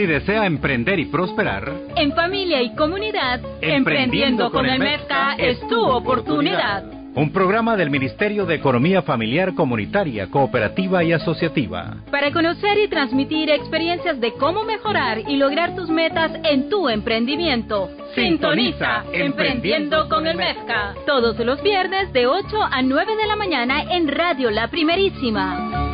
si desea emprender y prosperar, en familia y comunidad, Emprendiendo con el MEFCA es tu oportunidad. Un programa del Ministerio de Economía Familiar, Comunitaria, Cooperativa y Asociativa. Para conocer y transmitir experiencias de cómo mejorar y lograr tus metas en tu emprendimiento. Sintoniza Emprendiendo con el MEFCA. Todos los viernes de 8 a 9 de la mañana en Radio La Primerísima.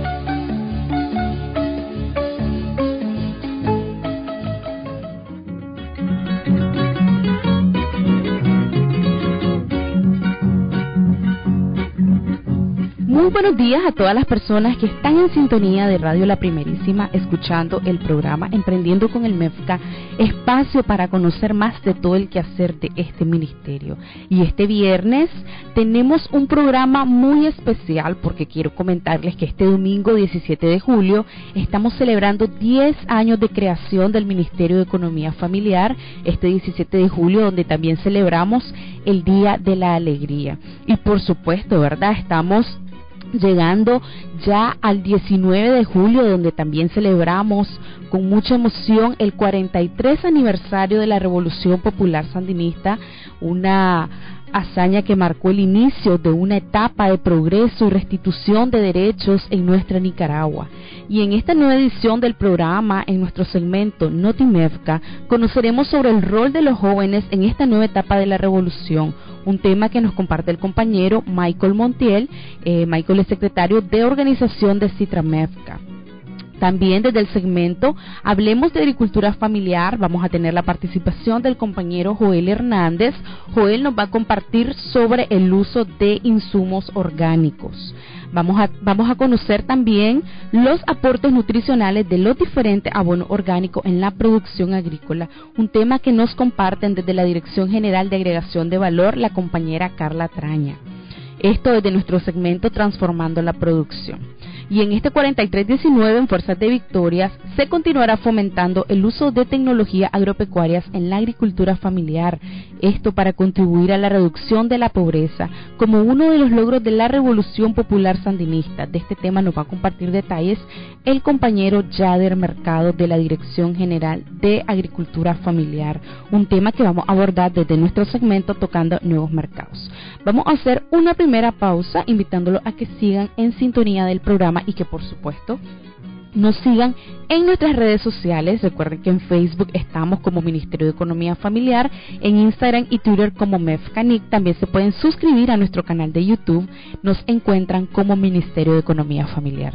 Muy buenos días a todas las personas que están en sintonía de Radio La Primerísima, escuchando el programa Emprendiendo con el MEFCA, espacio para conocer más de todo el quehacer de este ministerio. Y este viernes tenemos un programa muy especial porque quiero comentarles que este domingo 17 de julio estamos celebrando 10 años de creación del Ministerio de Economía Familiar, este 17 de julio donde también celebramos el Día de la Alegría. Y por supuesto, ¿verdad? Estamos llegando ya al 19 de julio, donde también celebramos con mucha emoción el 43 aniversario de la Revolución Popular Sandinista, una hazaña que marcó el inicio de una etapa de progreso y restitución de derechos en nuestra Nicaragua. Y en esta nueva edición del programa, en nuestro segmento Noti MEFCA, conoceremos sobre el rol de los jóvenes en esta nueva etapa de la revolución, un tema que nos comparte el compañero Michael Montiel. Michael es secretario de organización de Citra MEFCA. También desde el segmento Hablemos de Agricultura Familiar vamos a tener la participación del compañero Joel Hernández. Joel nos va a compartir sobre el uso de insumos orgánicos. Vamos a conocer también los aportes nutricionales de los diferentes abonos orgánicos en la producción agrícola, un tema que nos comparten desde la Dirección General de Agregación de Valor la compañera Carla Traña. Esto desde nuestro segmento Transformando la Producción. Y en este 4319 en Fuerzas de Victorias se continuará fomentando el uso de tecnologías agropecuarias en la agricultura familiar, esto para contribuir a la reducción de la pobreza como uno de los logros de la Revolución Popular Sandinista. De este tema nos va a compartir detalles el compañero Yader Mercado de la Dirección General de Agricultura Familiar, un tema que vamos a abordar desde nuestro segmento Tocando Nuevos Mercados. Vamos a hacer una primera pausa invitándolos a que sigan en sintonía del programa y que por supuesto nos sigan en nuestras redes sociales. Recuerden que en Facebook estamos como Ministerio de Economía Familiar, en Instagram y Twitter como MEFCANIC. También se pueden suscribir a nuestro canal de YouTube, nos encuentran como Ministerio de Economía Familiar.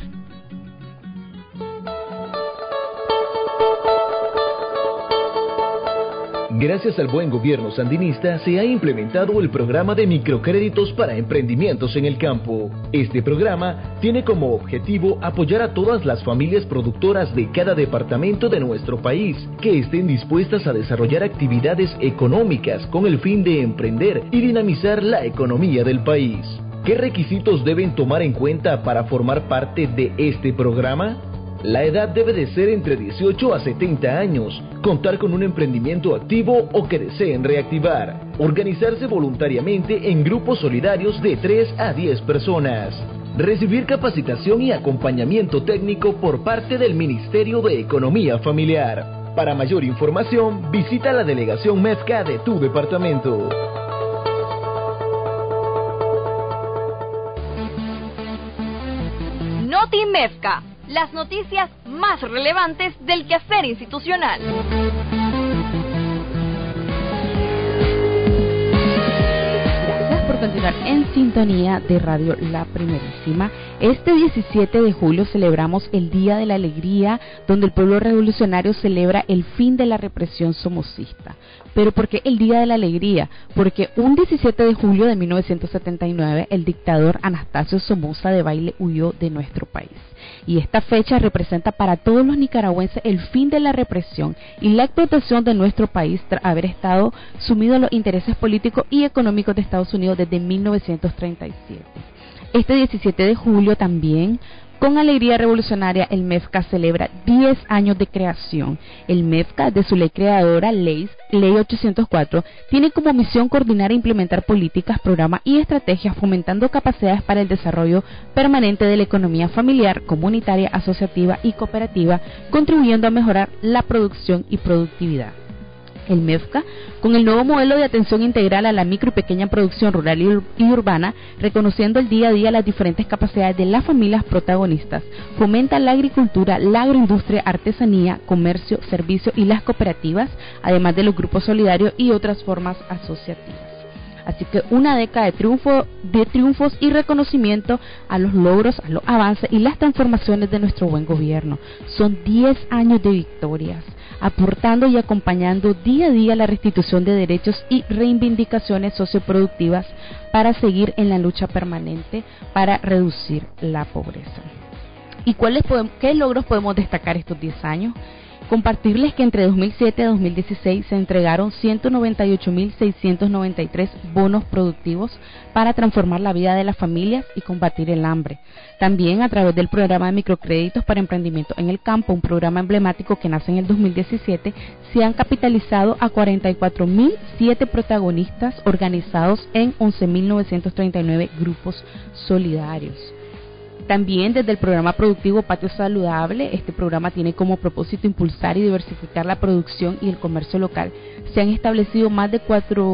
Gracias al buen gobierno sandinista se ha implementado el programa de microcréditos para emprendimientos en el campo. Este programa tiene como objetivo apoyar a todas las familias productoras de cada departamento de nuestro país que estén dispuestas a desarrollar actividades económicas con el fin de emprender y dinamizar la economía del país. ¿Qué requisitos deben tomar en cuenta para formar parte de este programa? La edad debe de ser entre 18 a 70 años, contar con un emprendimiento activo o que deseen reactivar, organizarse voluntariamente en grupos solidarios de 3 a 10 personas, recibir capacitación y acompañamiento técnico por parte del Ministerio de Economía Familiar. Para mayor información, visita la delegación MEFCA de tu departamento. Noti MEFCA. Las noticias más relevantes del quehacer institucional. Gracias por continuar en sintonía de Radio La Primerísima. Este 17 de julio celebramos el Día de la Alegría, donde el pueblo revolucionario celebra el fin de la represión somocista. ¿Pero por qué el Día de la Alegría? Porque un 17 de julio de 1979 el dictador Anastasio Somoza Debayle huyó de nuestro país. Y esta fecha representa para todos los nicaragüenses el fin de la represión y la explotación de nuestro país tras haber estado sumido a los intereses políticos y económicos de Estados Unidos desde 1937. Este 17 de julio también Con alegría revolucionaria, el MEFCA celebra 10 años de creación. El MEFCA, de su ley creadora, Ley 804, tiene como misión coordinar e implementar políticas, programas y estrategias fomentando capacidades para el desarrollo permanente de la economía familiar, comunitaria, asociativa y cooperativa, contribuyendo a mejorar la producción y productividad. El MEFCA, con el nuevo modelo de atención integral a la micro y pequeña producción rural y urbana, reconociendo el día a día las diferentes capacidades de las familias protagonistas, fomenta la agricultura, la agroindustria, artesanía, comercio, servicio y las cooperativas, además de los grupos solidarios y otras formas asociativas. Así que una década de triunfos y reconocimiento a los logros, a los avances y las transformaciones de nuestro buen gobierno. Son 10 años de victorias, aportando y acompañando día a día la restitución de derechos y reivindicaciones socioproductivas para seguir en la lucha permanente para reducir la pobreza. ¿Y qué logros podemos destacar estos 10 años? Compartirles que entre 2007 y 2016 se entregaron 198.693 bonos productivos para transformar la vida de las familias y combatir el hambre. También a través del programa de microcréditos para emprendimiento en el campo, un programa emblemático que nace en el 2017, se han capitalizado a 44.007 protagonistas organizados en 11.939 grupos solidarios. También desde el programa productivo Patio Saludable, este programa tiene como propósito impulsar y diversificar la producción y el comercio local. Se han establecido más de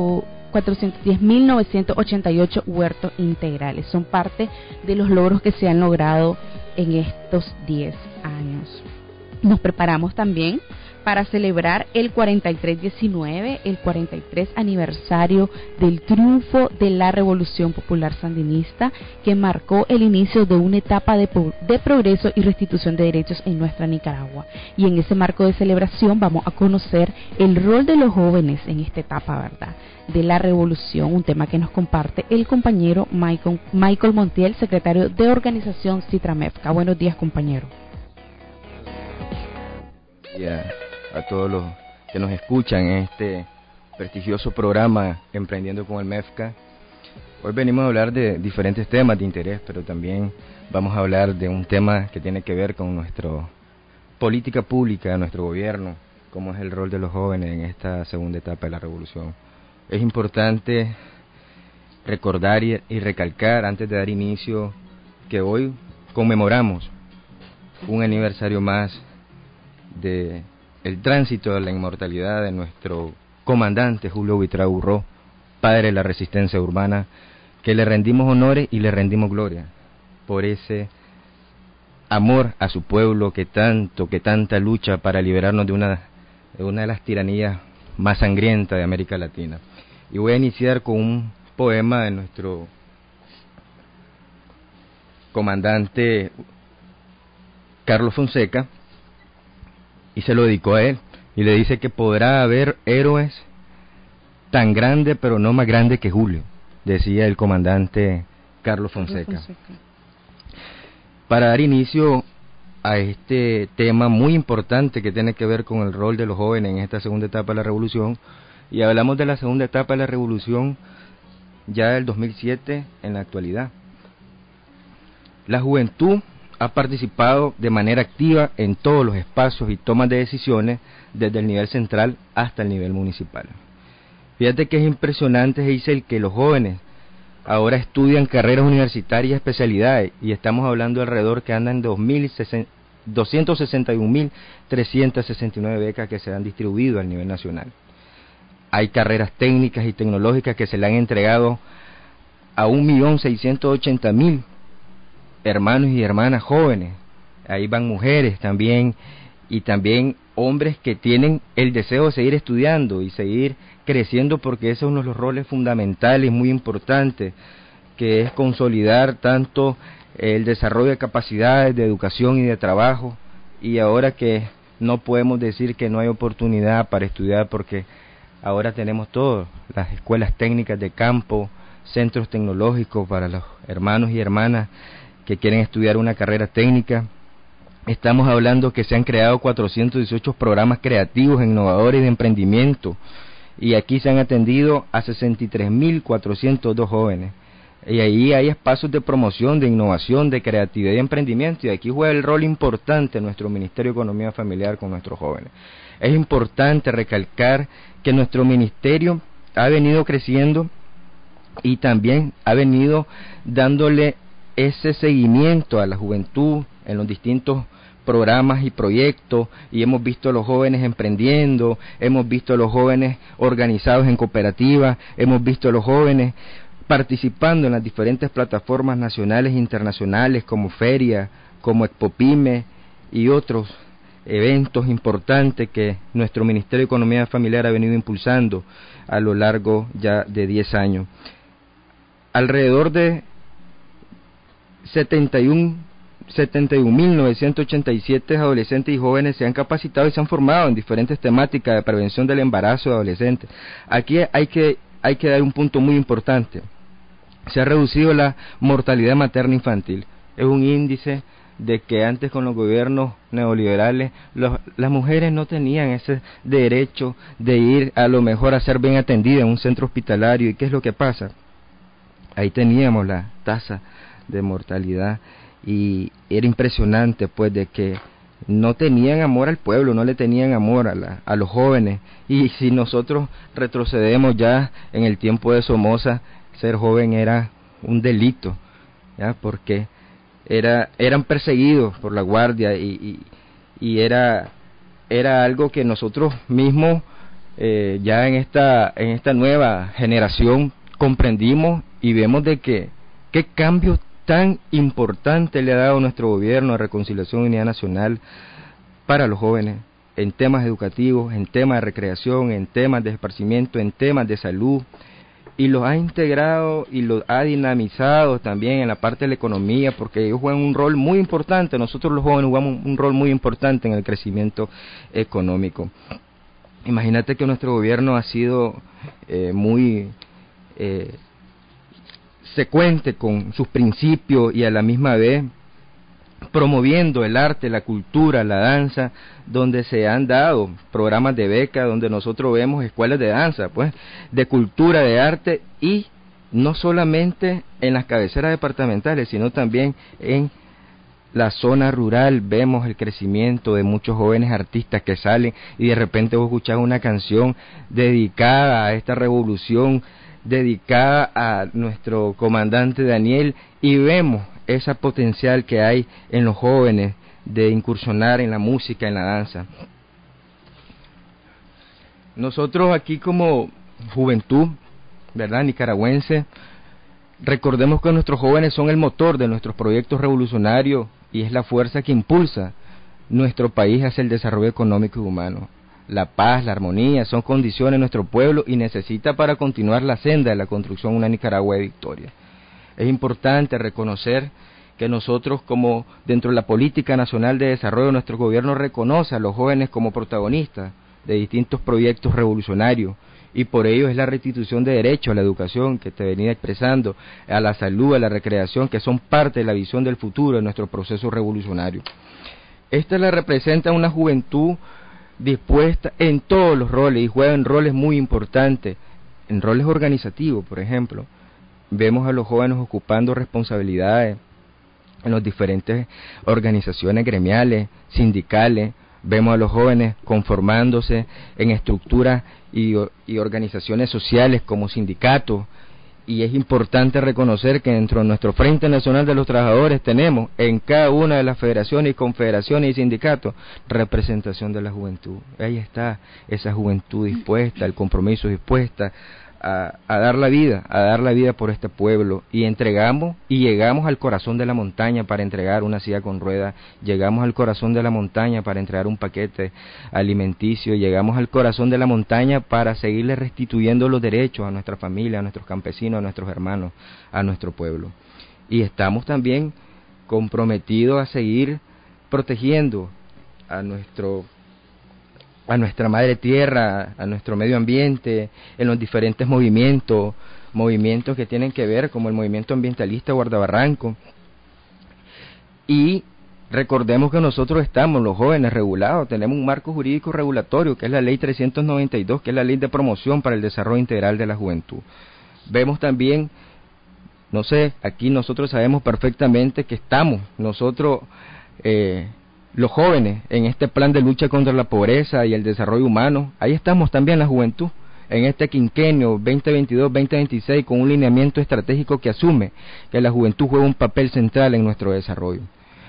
410.988 huertos integrales. Son parte de los logros que se han logrado en estos 10 años. Nos preparamos también para celebrar el 4319, el 43 aniversario del triunfo de la Revolución Popular Sandinista, que marcó el inicio de una etapa de progreso y restitución de derechos en nuestra Nicaragua. Y en ese marco de celebración vamos a conocer el rol de los jóvenes en esta etapa, ¿verdad?, de la revolución, un tema que nos comparte el compañero Michael Montiel, secretario de organización CITRAMEFCA. Buenos días, compañero. A todos los que nos escuchan en este prestigioso programa Emprendiendo con el MEFCA. Hoy venimos a hablar de diferentes temas de interés, pero también vamos a hablar de un tema que tiene que ver con nuestra política pública, nuestro gobierno, cómo es el rol de los jóvenes en esta segunda etapa de la revolución. Es importante recordar y recalcar antes de dar inicio que hoy conmemoramos un aniversario más de el tránsito de la inmortalidad de nuestro comandante Julio Buitrago Urró, padre de la resistencia urbana, que le rendimos honores y le rendimos gloria por ese amor a su pueblo que tanta lucha para liberarnos de una de las tiranías más sangrientas de América Latina. Y voy a iniciar con un poema de nuestro comandante Carlos Fonseca, y se lo dedicó a él, y le dice que podrá haber héroes tan grandes, pero no más grandes que Julio, decía el comandante Carlos Fonseca. Para dar inicio a este tema muy importante que tiene que ver con el rol de los jóvenes en esta segunda etapa de la revolución, y hablamos de la segunda etapa de la revolución ya del 2007 en la actualidad. La juventud ha participado de manera activa en todos los espacios y tomas de decisiones, desde el nivel central hasta el nivel municipal. Fíjate que es impresionante, Giselle, que los jóvenes ahora estudian carreras universitarias y especialidades, y estamos hablando alrededor que andan 261.369 becas que se han distribuido a nivel nacional. Hay carreras técnicas y tecnológicas que se le han entregado a 1.680.000 hermanos y hermanas jóvenes. Ahí van mujeres también, y también hombres que tienen el deseo de seguir estudiando y seguir creciendo, porque ese es uno de los roles fundamentales muy importantes, que es consolidar tanto el desarrollo de capacidades de educación y de trabajo. Y ahora que no podemos decir que no hay oportunidad para estudiar, porque ahora tenemos todo, las escuelas técnicas de campo, centros tecnológicos para los hermanos y hermanas que quieren estudiar una carrera técnica. Estamos hablando que se han creado 418 programas creativos, innovadores de emprendimiento, y aquí se han atendido a 63.402 jóvenes. Y ahí hay espacios de promoción, de innovación, de creatividad y emprendimiento, y aquí juega el rol importante nuestro Ministerio de Economía Familiar con nuestros jóvenes. Es importante recalcar que nuestro ministerio ha venido creciendo y también ha venido dándole ese seguimiento a la juventud en los distintos programas y proyectos, y hemos visto a los jóvenes emprendiendo, hemos visto a los jóvenes organizados en cooperativas, hemos visto a los jóvenes participando en las diferentes plataformas nacionales e internacionales como ferias, como Expopyme y otros eventos importantes que nuestro Ministerio de Economía Familiar ha venido impulsando a lo largo ya de 10 años. Alrededor de 71.987 adolescentes y jóvenes se han capacitado y se han formado en diferentes temáticas de prevención del embarazo de adolescentes. Aquí hay que dar un punto muy importante. Se ha reducido la mortalidad materna infantil. Es un índice de que antes con los gobiernos neoliberales las mujeres no tenían ese derecho de ir a lo mejor a ser bien atendidas en un centro hospitalario. ¿Y qué es lo que pasa? Ahí teníamos la tasa de mortalidad y era impresionante pues de que no tenían amor al pueblo, no le tenían amor a los jóvenes. Y si nosotros retrocedemos ya en el tiempo de Somoza, ser joven era un delito, ¿ya? Porque eran perseguidos por la guardia y era algo que nosotros mismos ya en esta nueva generación comprendimos y vemos de que qué cambio tan importante le ha dado nuestro gobierno a Reconciliación y Unidad Nacional para los jóvenes en temas educativos, en temas de recreación, en temas de esparcimiento, en temas de salud, y los ha integrado y los ha dinamizado también en la parte de la economía, porque ellos juegan un rol muy importante. Nosotros los jóvenes jugamos un rol muy importante en el crecimiento económico. Imagínate que nuestro gobierno ha sido muy secuente con sus principios y a la misma vez promoviendo el arte, la cultura, la danza, donde se han dado programas de beca, donde nosotros vemos escuelas de danza, pues, de cultura, de arte, y no solamente en las cabeceras departamentales, sino también en la zona rural. Vemos el crecimiento de muchos jóvenes artistas que salen y de repente vos escuchás una canción dedicada a esta revolución, dedicada a nuestro comandante Daniel, y vemos ese potencial que hay en los jóvenes de incursionar en la música, en la danza. Nosotros aquí como juventud, ¿verdad?, nicaragüense, recordemos que nuestros jóvenes son el motor de nuestros proyectos revolucionarios y es la fuerza que impulsa nuestro país hacia el desarrollo económico y humano. La paz, la armonía son condiciones de nuestro pueblo y necesita para continuar la senda de la construcción de una Nicaragua de victoria. Es importante reconocer que nosotros, como dentro de la política nacional de desarrollo, nuestro gobierno reconoce a los jóvenes como protagonistas de distintos proyectos revolucionarios, y por ello es la restitución de derechos a la educación que te venía expresando, a la salud, a la recreación, que son parte de la visión del futuro de nuestro proceso revolucionario. Esta la representa una juventud dispuesta en todos los roles y juega en roles muy importantes, en roles organizativos, por ejemplo. Vemos a los jóvenes ocupando responsabilidades en las diferentes organizaciones gremiales, sindicales. Vemos a los jóvenes conformándose en estructuras y organizaciones sociales como sindicatos, y es importante reconocer que dentro de nuestro Frente Nacional de los Trabajadores tenemos en cada una de las federaciones y confederaciones y sindicatos representación de la juventud. Ahí está esa juventud dispuesta, el compromiso dispuesta a dar la vida por este pueblo, y entregamos y llegamos al corazón de la montaña para entregar una silla con ruedas, llegamos al corazón de la montaña para entregar un paquete alimenticio, llegamos al corazón de la montaña para seguirle restituyendo los derechos a nuestra familia, a nuestros campesinos, a nuestros hermanos, a nuestro pueblo. Y estamos también comprometidos a seguir protegiendo a nuestra madre tierra, a nuestro medio ambiente, en los diferentes movimientos que tienen que ver, como el movimiento ambientalista Guardabarranco. Y recordemos que nosotros estamos, los jóvenes, regulados, tenemos un marco jurídico regulatorio, que es la Ley 392, que es la Ley de Promoción para el Desarrollo Integral de la Juventud. Vemos también No sé, aquí nosotros sabemos perfectamente que estamos, nosotros, los jóvenes, en este plan de lucha contra la pobreza y el desarrollo humano, ahí estamos también la juventud, en este quinquenio 2022-2026, con un lineamiento estratégico que asume que la juventud juega un papel central en nuestro desarrollo.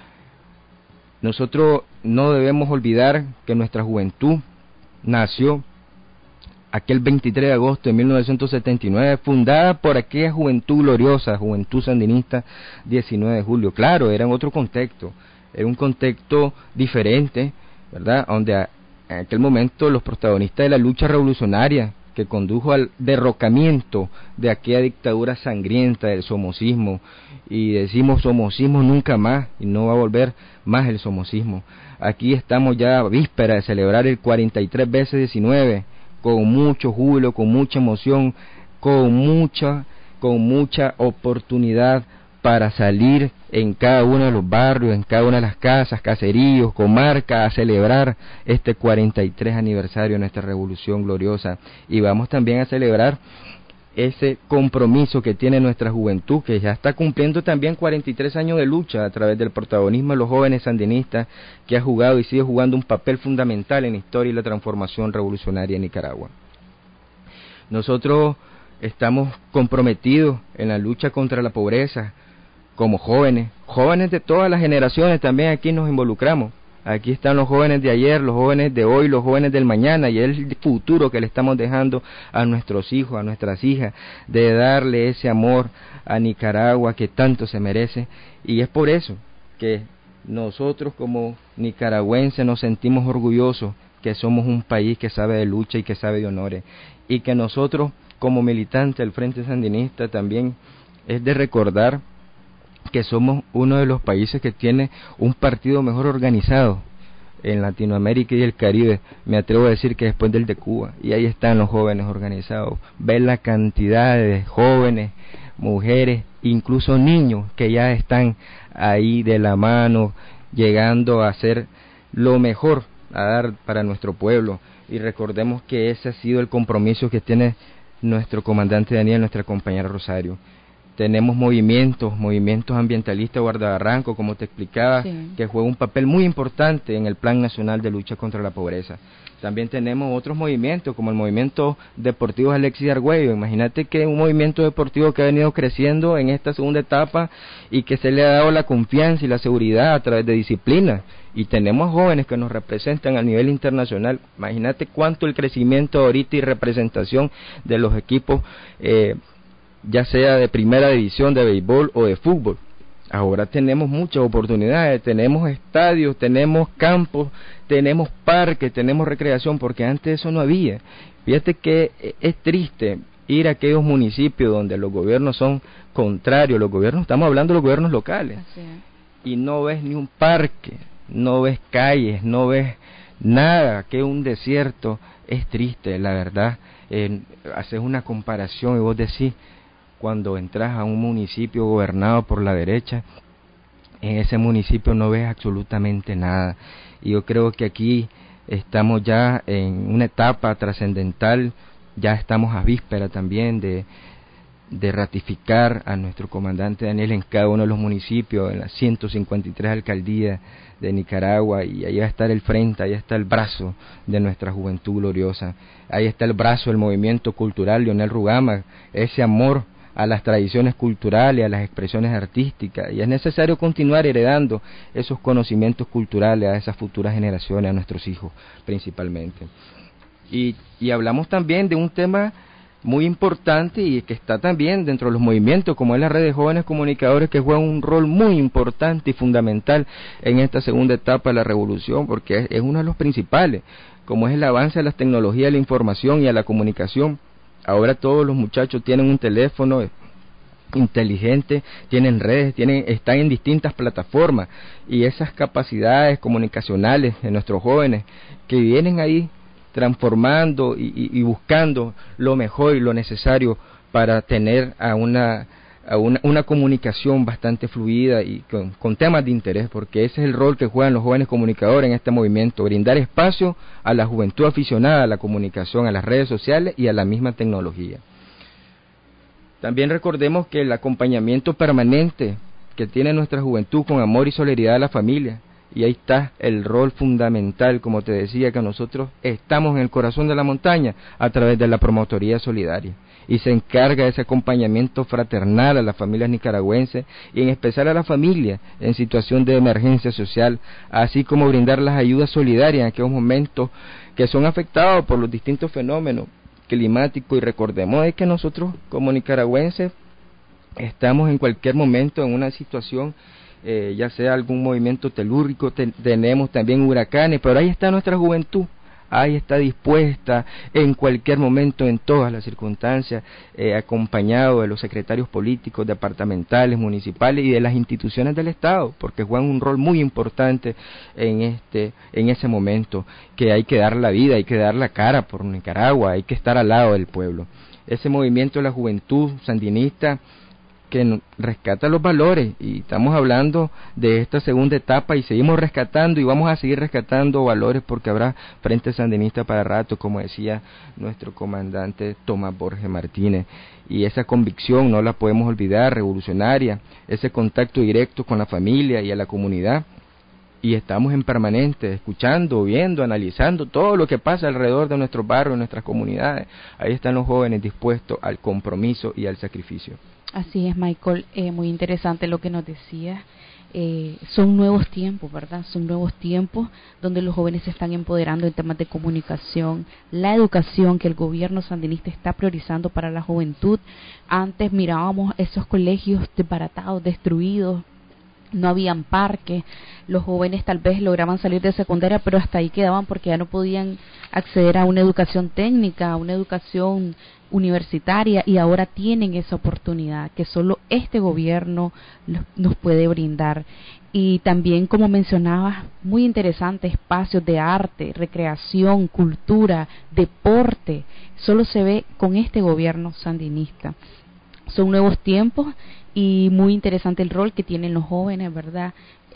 Nosotros no debemos olvidar que nuestra juventud nació aquel 23 de agosto de 1979, fundada por aquella juventud gloriosa, Juventud Sandinista 19 de julio. Claro, era en otro contexto, era un contexto diferente, ¿verdad? Donde en aquel momento los protagonistas de la lucha revolucionaria que condujo al derrocamiento de aquella dictadura sangrienta del somocismo, y decimos somocismo nunca más, y no va a volver más el somocismo. Aquí estamos ya a víspera de celebrar el 43 veces 19, con mucho júbilo, con mucha emoción, con mucha oportunidad para salir en cada uno de los barrios, en cada una de las casas, caseríos, comarcas, a celebrar este 43 aniversario de nuestra revolución gloriosa. Y vamos también a celebrar ese compromiso que tiene nuestra juventud, que ya está cumpliendo también 43 años de lucha a través del protagonismo de los jóvenes sandinistas, que ha jugado y sigue jugando un papel fundamental en la historia y la transformación revolucionaria en Nicaragua. Nosotros estamos comprometidos en la lucha contra la pobreza, como jóvenes de todas las generaciones también aquí nos involucramos. Aquí están los jóvenes de ayer, los jóvenes de hoy, los jóvenes del mañana, y el futuro que le estamos dejando a nuestros hijos, a nuestras hijas, de darle ese amor a Nicaragua que tanto se merece. Y es por eso que nosotros como nicaragüenses nos sentimos orgullosos que somos un país que sabe de lucha y que sabe de honores, y que nosotros como militantes del Frente Sandinista también es de recordar que somos uno de los países que tiene un partido mejor organizado en Latinoamérica y el Caribe. Me atrevo a decir que después del de Cuba, y ahí están los jóvenes organizados. Ver la cantidad de jóvenes, mujeres, incluso niños que ya están ahí de la mano, llegando a hacer lo mejor, a dar para nuestro pueblo. Y recordemos que ese ha sido el compromiso que tiene nuestro comandante Daniel, nuestra compañera Rosario. Tenemos movimientos ambientalistas guardabarranco, como te explicaba, sí, que juega un papel muy importante en el Plan Nacional de Lucha contra la Pobreza. También tenemos otros movimientos, como el movimiento deportivo Alexis Argüello. Imagínate que un movimiento deportivo que ha venido creciendo en esta segunda etapa y que se le ha dado la confianza y la seguridad a través de disciplina. Y tenemos jóvenes que nos representan a nivel internacional. Imagínate cuánto el crecimiento ahorita y representación de los equipos, ya sea de primera división, de béisbol o de fútbol. Ahora tenemos muchas oportunidades, tenemos estadios, tenemos campos, tenemos parques, tenemos recreación, porque antes eso no había. Fíjate que es triste ir a aquellos municipios donde los gobiernos son contrarios, estamos hablando de los gobiernos locales, y no ves ni un parque, no ves calles, no ves nada, que es un desierto. Es triste, la verdad. Haces una comparación y vos decís, cuando entras a un municipio gobernado por la derecha, en ese municipio no ves absolutamente nada. Y yo creo que aquí estamos ya en una etapa trascendental, ya estamos a víspera también de ratificar a nuestro comandante Daniel en cada uno de los municipios, en las 153 alcaldías de Nicaragua, y ahí va a estar el frente, ahí está el brazo de nuestra juventud gloriosa, ahí está el brazo del movimiento cultural Leonel Rugama, ese amor a las tradiciones culturales, a las expresiones artísticas, y es necesario continuar heredando esos conocimientos culturales a esas futuras generaciones, a nuestros hijos principalmente. Y hablamos también de un tema muy importante y que está también dentro de los movimientos, como es la red de jóvenes comunicadores, que juegan un rol muy importante y fundamental en esta segunda etapa de la revolución, porque es uno de los principales, como es el avance de las tecnologías de la información y de la comunicación. Ahora todos los muchachos tienen un teléfono inteligente, tienen redes, están en distintas plataformas, y esas capacidades comunicacionales de nuestros jóvenes que vienen ahí transformando y buscando lo mejor y lo necesario para tener una comunicación bastante fluida y con temas de interés, porque ese es el rol que juegan los jóvenes comunicadores en este movimiento, brindar espacio a la juventud aficionada a la comunicación, a las redes sociales y a la misma tecnología. También recordemos que el acompañamiento permanente que tiene nuestra juventud con amor y solidaridad a la familia, y ahí está el rol fundamental, como te decía, que nosotros estamos en el corazón de la montaña a través de la Promotoría Solidaria, y se encarga de ese acompañamiento fraternal a las familias nicaragüenses y en especial a la familia en situación de emergencia social, así como brindar las ayudas solidarias en aquellos momentos que son afectados por los distintos fenómenos climáticos. Y recordemos de que nosotros como nicaragüenses estamos en cualquier momento en una situación, ya sea algún movimiento telúrico, tenemos también huracanes, pero ahí está nuestra juventud, ahí está dispuesta en cualquier momento, en todas las circunstancias, acompañado de los secretarios políticos, departamentales, municipales y de las instituciones del Estado, porque juegan un rol muy importante en ese momento, que hay que dar la vida, hay que dar la cara por Nicaragua, hay que estar al lado del pueblo. Ese movimiento de la juventud sandinista que rescata los valores, y estamos hablando de esta segunda etapa y seguimos rescatando y vamos a seguir rescatando valores, porque habrá Frente Sandinista para rato, como decía nuestro comandante Tomás Borges Martínez, y esa convicción no la podemos olvidar, revolucionaria, ese contacto directo con la familia y a la comunidad, y estamos en permanente escuchando, viendo, analizando todo lo que pasa alrededor de nuestros barrios, de nuestras comunidades. Ahí están los jóvenes dispuestos al compromiso y al sacrificio. Así es, Michael, muy interesante lo que nos decías. Son nuevos tiempos, ¿verdad? Son nuevos tiempos donde los jóvenes se están empoderando en temas de comunicación, la educación que el gobierno sandinista está priorizando para la juventud. Antes mirábamos esos colegios desbaratados, destruidos, no habían parques, los jóvenes tal vez lograban salir de secundaria, pero hasta ahí quedaban porque ya no podían acceder a una educación técnica, a una educación universitaria, y ahora tienen esa oportunidad que solo este gobierno nos puede brindar. Y también, como mencionabas, muy interesante, espacios de arte, recreación, cultura, deporte, solo se ve con este gobierno sandinista. Son nuevos tiempos y muy interesante el rol que tienen los jóvenes, ¿verdad?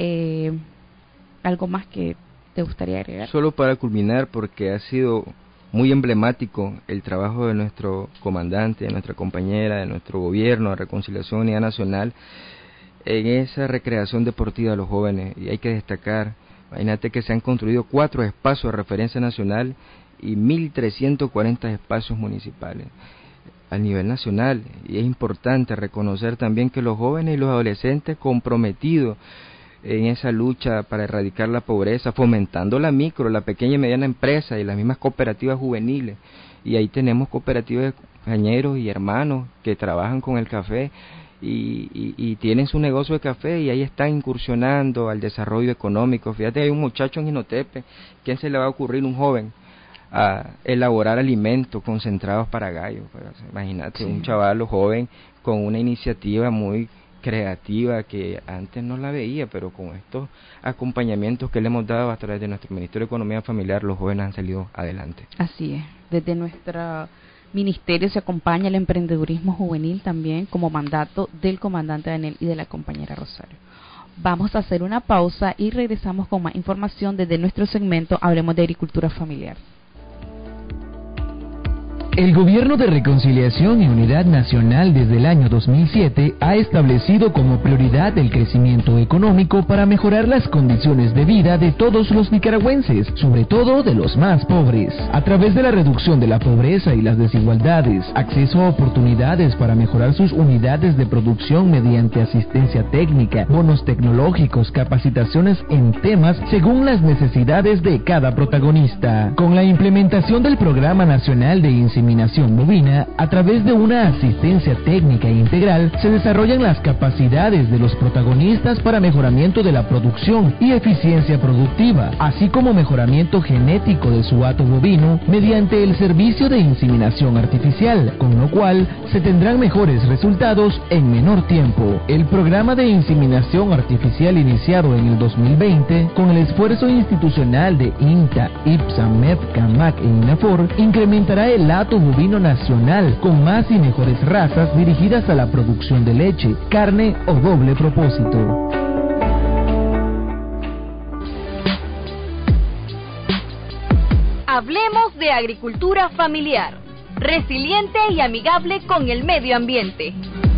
¿Algo más que te gustaría agregar? Solo para culminar, porque ha sido muy emblemático el trabajo de nuestro comandante, de nuestra compañera, de nuestro gobierno de Reconciliación y Unidad Nacional en esa recreación deportiva de los jóvenes, y hay que destacar, imagínate que se han construido 4 espacios de referencia nacional y 1.340 espacios municipales a nivel nacional, y es importante reconocer también que los jóvenes y los adolescentes comprometidos en esa lucha para erradicar la pobreza, fomentando la micro, la pequeña y mediana empresa y las mismas cooperativas juveniles, y ahí tenemos cooperativas de compañeros y hermanos que trabajan con el café y tienen su negocio de café, y ahí están incursionando al desarrollo económico. Fíjate, hay un muchacho en Jinotepe, ¿quién se le va a ocurrir, un joven, a elaborar alimentos concentrados para gallos? Pues, imagínate, sí, un chaval joven con una iniciativa muy creativa que antes no la veía, pero con estos acompañamientos que le hemos dado a través de nuestro Ministerio de Economía Familiar, los jóvenes han salido adelante. Así es, desde nuestro ministerio se acompaña el emprendedurismo juvenil también, como mandato del comandante Daniel y de la compañera Rosario. Vamos a hacer una pausa y regresamos con más información desde nuestro segmento Hablemos de Agricultura Familiar. El Gobierno de Reconciliación y Unidad Nacional desde el año 2007 ha establecido como prioridad el crecimiento económico para mejorar las condiciones de vida de todos los nicaragüenses, sobre todo de los más pobres, a través de la reducción de la pobreza y las desigualdades, acceso a oportunidades para mejorar sus unidades de producción mediante asistencia técnica, bonos tecnológicos, capacitaciones en temas según las necesidades de cada protagonista. Con la implementación del Programa Nacional de Inseminación bovina, a través de una asistencia técnica integral, se desarrollan las capacidades de los protagonistas para mejoramiento de la producción y eficiencia productiva, así como mejoramiento genético de su hato bovino mediante el servicio de inseminación artificial, con lo cual se tendrán mejores resultados en menor tiempo. El programa de inseminación artificial iniciado en el 2020, con el esfuerzo institucional de INTA, IPSA, MEFCA, MAC e INAFOR, incrementará el hato bovino nacional con más y mejores razas dirigidas a la producción de leche, carne o doble propósito. Hablemos de agricultura familiar. resiliente y amigable con el medio ambiente.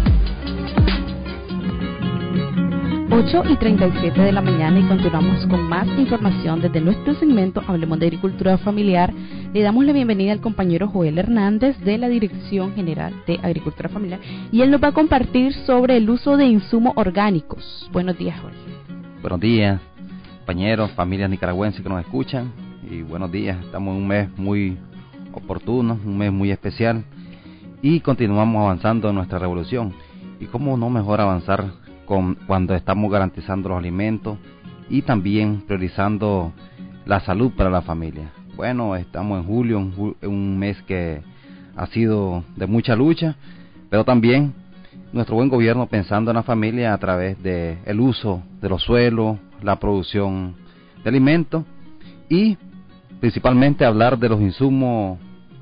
8:37 de la mañana y continuamos con más información desde nuestro segmento Hablemos de Agricultura Familiar. Le damos la bienvenida al compañero Joel Hernández de la Dirección General de Agricultura Familiar y él nos va a compartir sobre el uso de insumos orgánicos. Buenos días, Joel. Buenos días, compañeros, familias nicaragüenses que nos escuchan, y buenos días. Estamos en un mes muy oportuno, un mes muy especial, y continuamos avanzando en nuestra revolución. Y cómo no mejor avanzar cuando estamos garantizando los alimentos y también priorizando la salud para la familia. Bueno, estamos en julio, un mes que ha sido de mucha lucha, pero también nuestro buen gobierno pensando en la familia a través de el uso de los suelos, la producción de alimentos y principalmente hablar de los insumos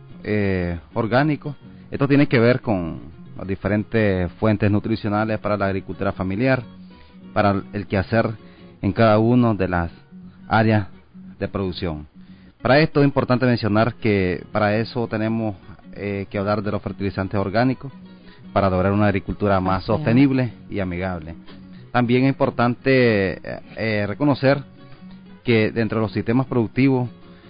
orgánicos. Esto tiene que ver con las diferentes fuentes nutricionales para la agricultura familiar, para el quehacer en cada una de las áreas de producción. Para esto es importante mencionar que para eso tenemos que hablar de los fertilizantes orgánicos, para lograr una agricultura más sostenible y amigable. También es importante reconocer que dentro de los sistemas productivos,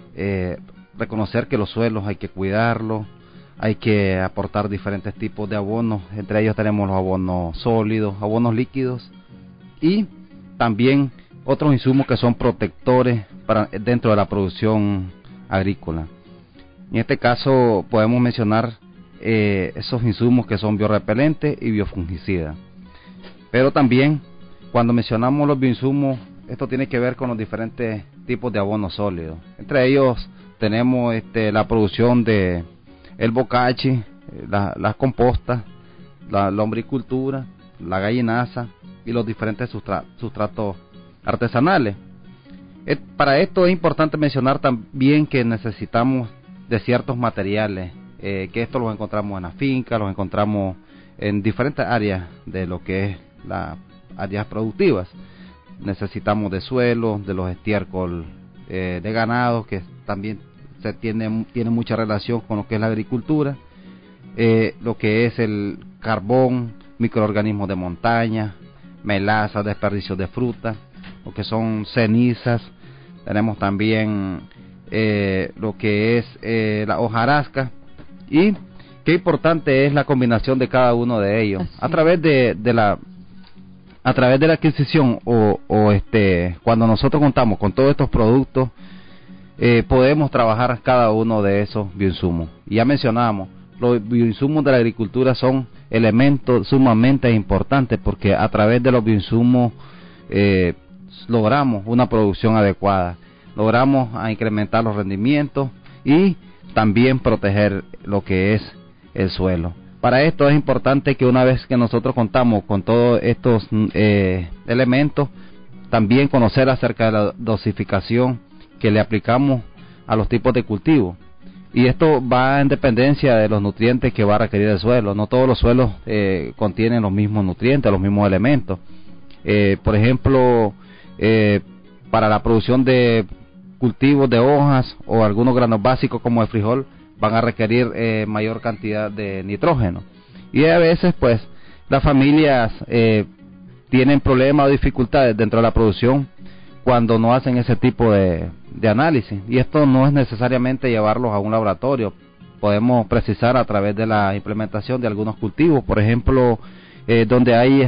reconocer que los suelos hay que cuidarlos, hay que aportar diferentes tipos de abonos. Entre ellos tenemos los abonos sólidos, abonos líquidos y también otros insumos que son protectores dentro de la producción agrícola. En este caso podemos mencionar esos insumos que son biorrepelentes y biofungicidas. Pero también cuando mencionamos los bioinsumos, esto tiene que ver con los diferentes tipos de abonos sólidos. Entre ellos tenemos la producción de el bocachi, las compostas, la lombricultura, la gallinaza y los diferentes sustratos artesanales. Para esto es importante mencionar también que necesitamos de ciertos materiales, que esto los encontramos en la finca, los encontramos en diferentes áreas de lo que es las áreas productivas. Necesitamos de suelo, de los estiércol de ganado, que también tiene mucha relación con lo que es la agricultura, lo que es el carbón, microorganismos de montaña, melaza, desperdicios de fruta, lo que son cenizas. Tenemos también lo que es la hojarasca, y qué importante es la combinación de cada uno de ellos. A través de la adquisición cuando nosotros contamos con todos estos productos, podemos trabajar cada uno de esos bioinsumos. Y ya mencionamos, los bioinsumos de la agricultura son elementos sumamente importantes, porque a través de los bioinsumos logramos una producción adecuada, logramos incrementar los rendimientos y también proteger lo que es el suelo. Para esto es importante que una vez que nosotros contamos con todos estos elementos, también conocer acerca de la dosificación que le aplicamos a los tipos de cultivo. Y esto va en dependencia de los nutrientes que va a requerir el suelo. No todos los suelos contienen los mismos nutrientes, los mismos elementos. Por ejemplo, para la producción de cultivos de hojas o algunos granos básicos como el frijol, van a requerir mayor cantidad de nitrógeno. Y a veces pues las familias tienen problemas o dificultades dentro de la producción cuando no hacen ese tipo de análisis, y esto no es necesariamente llevarlos a un laboratorio. Podemos precisar a través de la implementación de algunos cultivos, por ejemplo, donde hay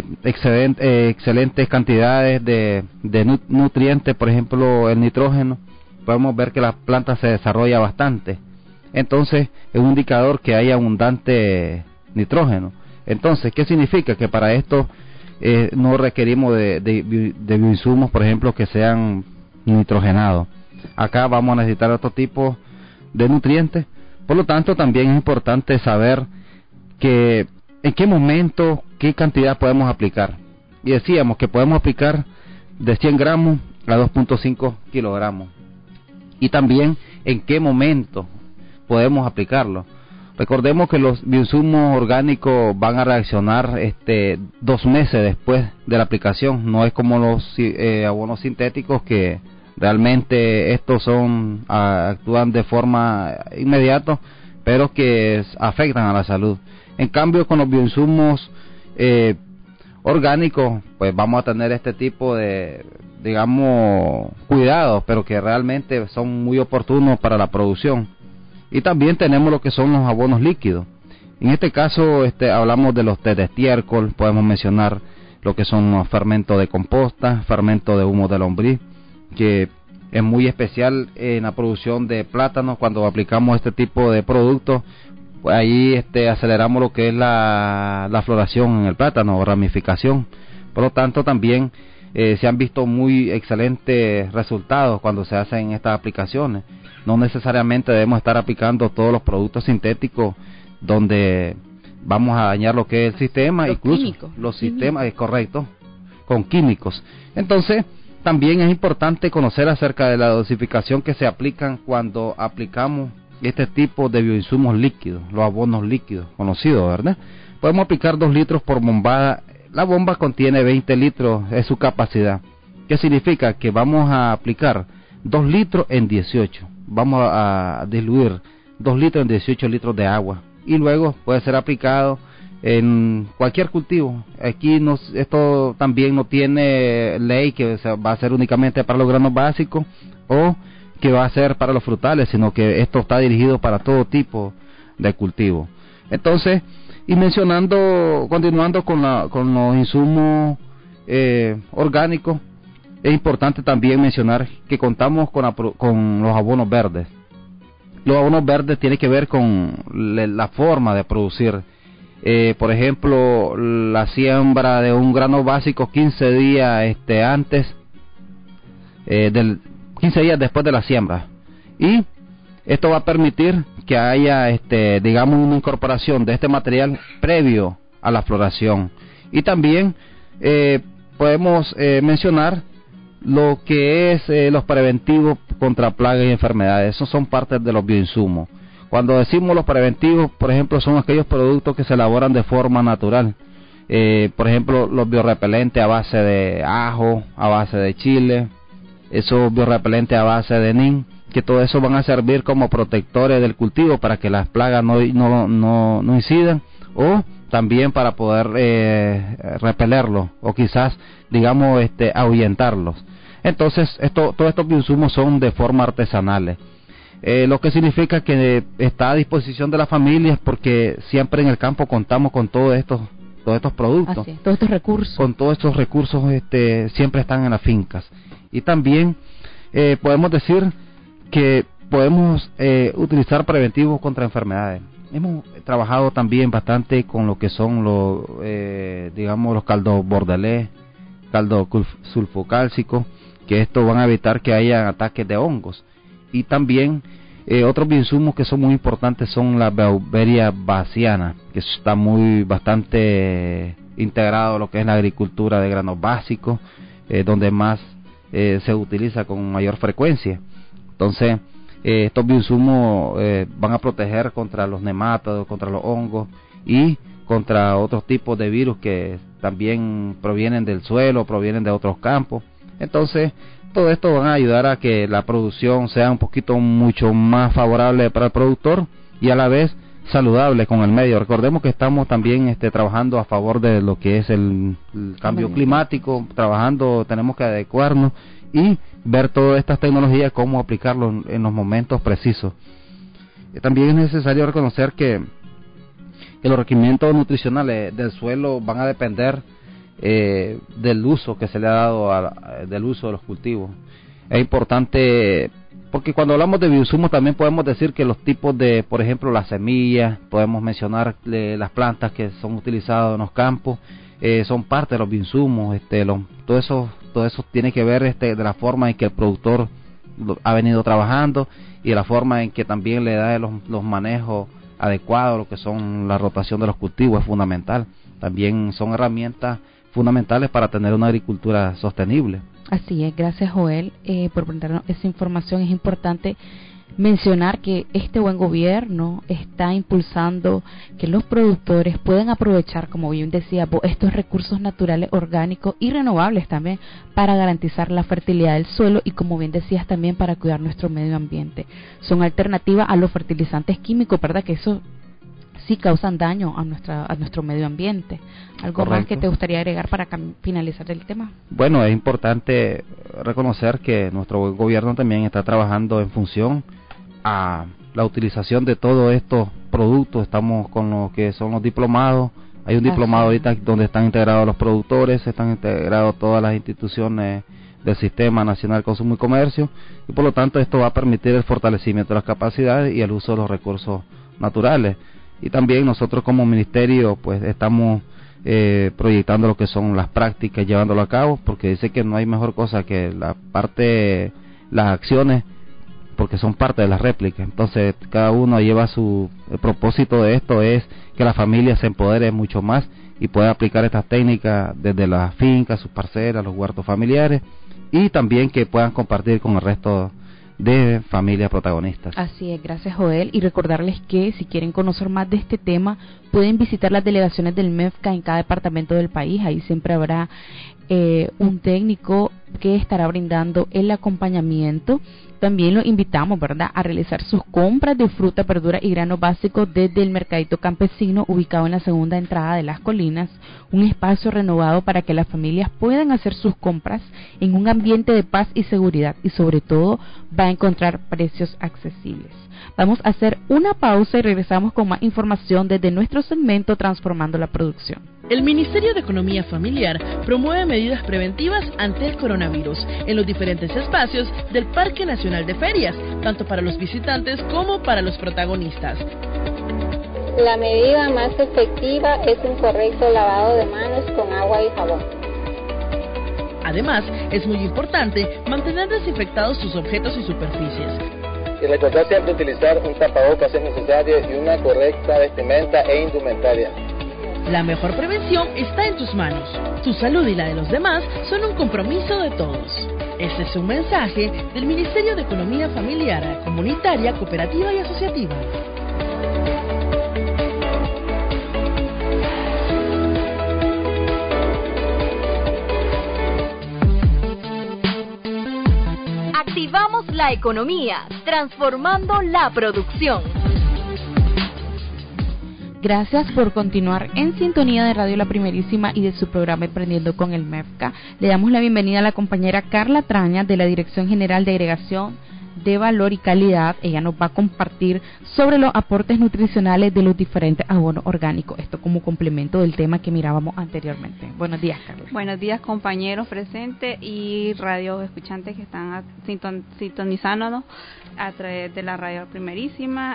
excelentes cantidades de nutrientes, por ejemplo el nitrógeno, podemos ver que la planta se desarrolla bastante. Entonces es un indicador que hay abundante nitrógeno. Entonces, ¿qué significa? Que para esto no requerimos de bioinsumos, por ejemplo, que sean nitrogenados. Acá vamos a necesitar otro tipo de nutrientes. Por lo tanto, también es importante saber que en qué momento, qué cantidad podemos aplicar. Y decíamos que podemos aplicar de 100 gramos a 2.5 kilogramos. Y también en qué momento podemos aplicarlo. Recordemos que los bioinsumos orgánicos van a reaccionar 2 meses después de la aplicación. No es como los abonos sintéticos, que realmente estos actúan de forma inmediata. pero que afectan a la salud. En cambio, con los bioinsumos orgánicos, pues vamos a tener este tipo de, digamos, cuidados, pero que realmente son muy oportunos para la producción. Y también tenemos lo que son los abonos líquidos. En este caso hablamos de los test de estiércol, podemos mencionar lo que son los fermentos de composta, fermentos de humo de lombriz, que es muy especial en la producción de plátanos. Cuando aplicamos este tipo de productos, pues ahí aceleramos lo que es la floración en el plátano o ramificación. Por lo tanto, también se han visto muy excelentes resultados cuando se hacen estas aplicaciones. No necesariamente debemos estar aplicando todos los productos sintéticos donde vamos a dañar lo que es el sistema, los incluso químicos, los sistemas, es correcto, con químicos. Entonces, también es importante conocer acerca de la dosificación que se aplican cuando aplicamos este tipo de bioinsumos líquidos, los abonos líquidos, conocidos, ¿verdad? Podemos aplicar 2 litros por bombada. La bomba contiene 20 litros, es su capacidad. ¿Qué significa? Que vamos a aplicar 2 litros en 18. Vamos a diluir 2 litros en 18 litros de agua. Y luego puede ser aplicado en cualquier cultivo. Aquí esto también no tiene ley que va a ser únicamente para los granos básicos o que va a ser para los frutales, sino que esto está dirigido para todo tipo de cultivo. Entonces, y continuando con los insumos orgánicos, es importante también mencionar que contamos con los abonos verdes. Los abonos verdes tienen que ver con la forma de producir. Por ejemplo, la siembra de un grano básico 15 días antes 15 días después de la siembra, y esto va a permitir que haya digamos una incorporación de este material previo a la floración. Y también podemos mencionar lo que es los preventivos contra plagas y enfermedades. Esos son partes de los bioinsumos. Cuando decimos los preventivos, por ejemplo, son aquellos productos que se elaboran de forma natural. Por ejemplo, los biorrepelentes a base de ajo, a base de chile, esos biorrepelentes a base de neem, que todo eso van a servir como protectores del cultivo para que las plagas no incidan, o también para poder repelerlos, o quizás, digamos, ahuyentarlos. Entonces, todos estos bioinsumos son de forma artesanales. Lo que significa que está a disposición de las familias, porque siempre en el campo contamos con todos estos productos. Todos estos recursos. Con todos estos recursos siempre están en las fincas. Y también podemos decir que podemos utilizar preventivos contra enfermedades. Hemos trabajado también bastante con lo que son los caldos bordelés, caldo sulfocálcico, que estos van a evitar que haya ataques de hongos. Y también otros bioinsumos que son muy importantes son la Beauveria bassiana, que está bastante integrado a lo que es la agricultura de granos básicos, donde más se utiliza con mayor frecuencia. Entonces, estos bioinsumos van a proteger contra los nemátodos, contra los hongos y contra otros tipos de virus que también provienen del suelo, provienen de otros campos. Entonces, todo esto van a ayudar a que la producción sea mucho más favorable para el productor y a la vez saludable con el medio. Recordemos que estamos también trabajando a favor de lo que es el cambio climático, tenemos que adecuarnos y ver todas estas tecnologías, cómo aplicarlo en los momentos precisos. También es necesario reconocer que los requerimientos nutricionales del suelo van a depender del uso que se le ha dado del uso de los cultivos. Es importante porque cuando hablamos de bioinsumos también podemos decir que los tipos de, por ejemplo, las semillas, podemos mencionar las plantas que son utilizadas en los campos, son parte de los bioinsumos. Todo eso tiene que ver de la forma en que el productor ha venido trabajando y de la forma en que también le da los manejos adecuados, lo que son la rotación de los cultivos es fundamental. También son herramientas fundamentales para tener una agricultura sostenible. Así es, gracias Joel por brindarnos esa información. Es importante mencionar que este buen gobierno está impulsando que los productores puedan aprovechar, como bien decía, estos recursos naturales, orgánicos y renovables también, para garantizar la fertilidad del suelo y, como bien decías, también para cuidar nuestro medio ambiente. Son alternativas a los fertilizantes químicos, ¿verdad? Que eso sí causan daño a nuestro medio ambiente. ¿Algo más que te gustaría agregar para finalizar el tema? Bueno, es importante reconocer que nuestro gobierno también está trabajando en función a la utilización de todos estos productos. Estamos con lo que son los diplomados. Hay un diplomado ahorita donde están integrados los productores, están integrados todas las instituciones del Sistema Nacional de Consumo y Comercio, y por lo tanto esto va a permitir el fortalecimiento de las capacidades y el uso de los recursos naturales. Y también nosotros como ministerio pues estamos proyectando lo que son las prácticas, llevándolo a cabo, porque dice que no hay mejor cosa que las acciones, porque son parte de las réplicas. Entonces cada uno lleva el propósito de esto es que la familia se empodere mucho más y pueda aplicar estas técnicas desde las fincas, sus parcelas, los huertos familiares, y también que puedan compartir con el resto de familias protagonistas. Así es, gracias Joel, y recordarles que si quieren conocer más de este tema pueden visitar las delegaciones del MEFCA en cada departamento del país. Ahí siempre habrá un técnico que estará brindando el acompañamiento. También los invitamos, ¿verdad?, a realizar sus compras de fruta, verdura y granos básicos desde el Mercadito Campesino, ubicado en la segunda entrada de Las Colinas, un espacio renovado para que las familias puedan hacer sus compras en un ambiente de paz y seguridad, y sobre todo va a encontrar precios accesibles. Vamos a hacer una pausa y regresamos con más información desde nuestro segmento Transformando la Producción. El Ministerio de Economía Familiar promueve medidas preventivas ante el coronavirus en los diferentes espacios del Parque Nacional de Ferias, tanto para los visitantes como para los protagonistas. La medida más efectiva es un correcto lavado de manos con agua y jabón. Además, es muy importante mantener desinfectados sus objetos y superficies. Y recordar siempre utilizar un tapabocas es necesario y una correcta vestimenta e indumentaria. La mejor prevención está en tus manos. Tu salud y la de los demás son un compromiso de todos. Este es un mensaje del Ministerio de Economía Familiar, Comunitaria, Cooperativa y Asociativa. Activamos la economía, transformando la producción. Gracias por continuar en sintonía de Radio La Primerísima y de su programa Emprendiendo con el MEFCA. Le damos la bienvenida a la compañera Carla Traña de la Dirección General de Agregación de Valor y Calidad. Ella nos va a compartir sobre los aportes nutricionales de los diferentes abonos orgánicos, esto como complemento del tema que mirábamos anteriormente. Buenos días, Carla. Buenos días, compañeros presentes y radios escuchantes que están sintonizándonos a través de la Radio Primerísima.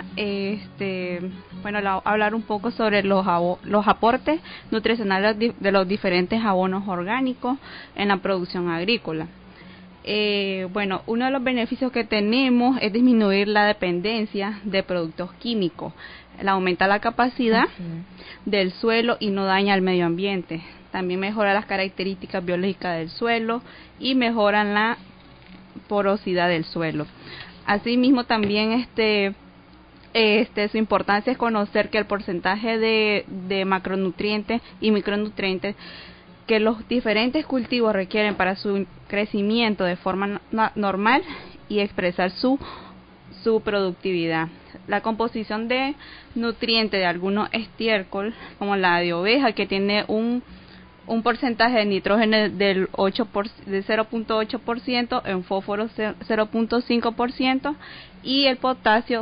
Hablar un poco sobre los aportes nutricionales de los diferentes abonos orgánicos en la producción agrícola. Uno de los beneficios que tenemos es disminuir la dependencia de productos químicos. Aumenta la capacidad del suelo y no daña al medio ambiente. También mejora las características biológicas del suelo y mejoran la porosidad del suelo. Asimismo, también su importancia es conocer que el porcentaje de macronutrientes y micronutrientes que los diferentes cultivos requieren para su crecimiento de forma normal y expresar su productividad. La composición de nutrientes de algunos estiércol, como la de oveja, que tiene un porcentaje de nitrógeno del 0.8%, en fósforo 0.5% y el potasio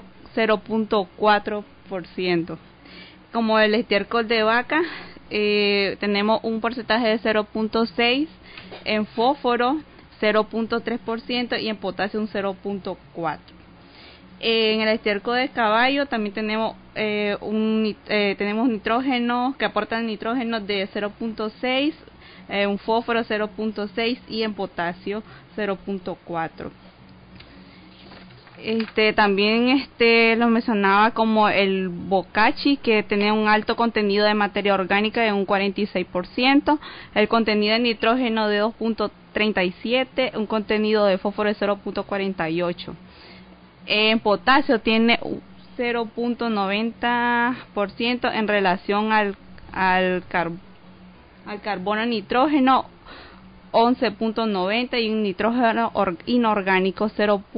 0.4%. Como el estiércol de vaca, tenemos un porcentaje de 0.6%, en fósforo 0.3% y en potasio un 0.4%. En el estiércol de caballo también tenemos tenemos nitrógeno, que aportan nitrógeno de 0.6%, un fósforo 0.6% y en potasio 0.4%. También lo mencionaba como el bocachi, que tenía un alto contenido de materia orgánica de un 46%, el contenido de nitrógeno de 2.37%, un contenido de fósforo de 0.48%. En potasio tiene 0.90% en relación al carbono nitrógeno 11.90 y un nitrógeno inorgánico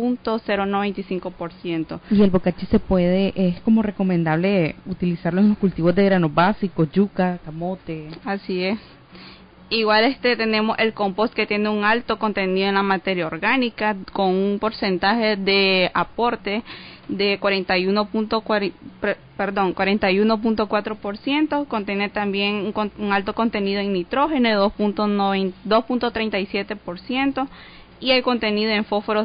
0.095%. Y el bocachi es como recomendable utilizarlo en los cultivos de granos básicos, yuca, camote. Así es. Igual tenemos el compost, que tiene un alto contenido en la materia orgánica con un porcentaje de aporte de 41.4%, contiene también un alto contenido en nitrógeno de 2.37% y el contenido en fósforo